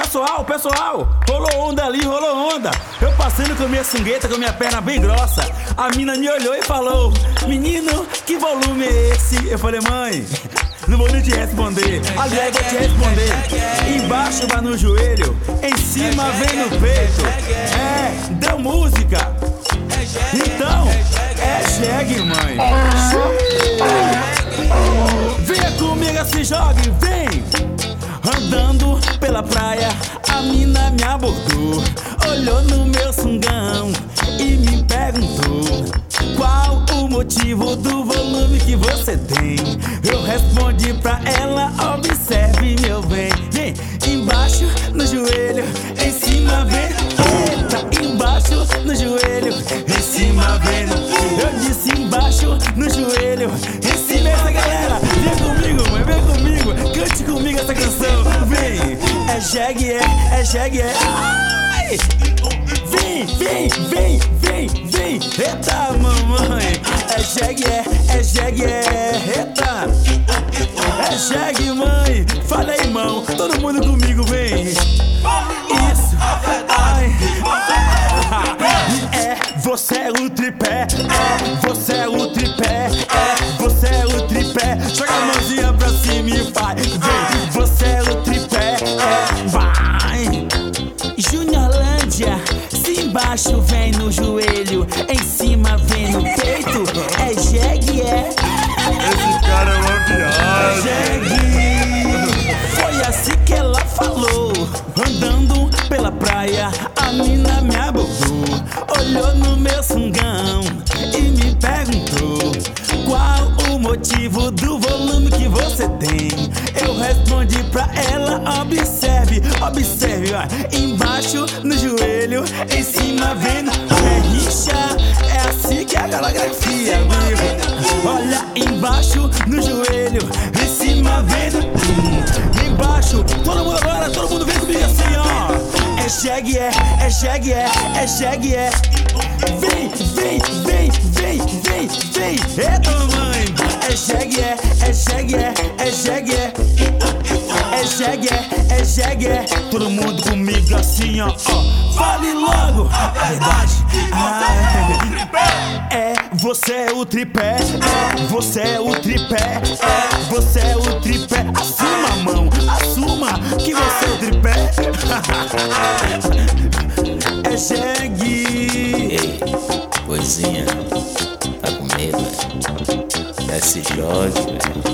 pessoal, rolou onda ali, rolou onda. Eu passando com minha sungueta, com minha perna bem grossa. A mina me olhou e falou: menino, que volume é esse? Eu falei: mãe, não vou nem te responder. Aliás, vou te responder. Embaixo vai no joelho, em cima vem no peito. É, deu música. Então, é jegue, mãe. Venha comigo, se jogue, vem. Andando pela praia, a mina me abordou. Olhou no meu sungão e me perguntou: qual o motivo do volume que você tem? Eu respondi pra ela: observe, meu bem. Vem, embaixo no joelho, em cima vem. Eita, embaixo no joelho, em cima vem. Eu disse embaixo no joelho, em cima. Essa galera, vem comigo, mãe, vem comigo. Cante comigo essa canção, vem. É jegue, é jegue, é. Ai! Vem, vem, vem, vem, vem. Eita, mamãe. É jegue, é jegue, é. Eita. É jegue, mãe. Fala aí, irmão. Todo mundo comigo, vem. Isso. Ai. É, você é o tripé. É, você é o tripé. É, você é o tripé. Joga a mãozinha pra cima e vai. Vem, você é o tripé. É, vai. Juniorlândia. Se embaixo vem no joelho, em cima vem no peito. É jegue, é. Esse cara é uma viagem. Jegue. Foi assim que ela falou. Andando pela praia, a mina me abordou. Olhou no meu sungão e me perguntou: qual o motivo do volume que você tem? Eu respondi pra ela: observe, observe, ó. Embaixo no joelho, em cima vendo. É rixa, é assim que é a galagrafia, amigo. Olha, embaixo no joelho, em cima vendo. Embaixo, todo mundo agora, todo mundo vem comigo assim, ó. É jegue, é jegue, é jegue, é. Vem, vem, vem, vem, vem, vem. Eita, mamãe. É jegue, é jegue, é jegue, é. É jegue, é jegue, é. Todo mundo comigo assim, ó. Fale logo a verdade. É, você é o tripé. É, você é o tripé. É, você é o tripé. Assuma a mão, assuma que você é o tripé. É jegue. Ei, coisinha, tá com medo, velho? Se jogue, velho.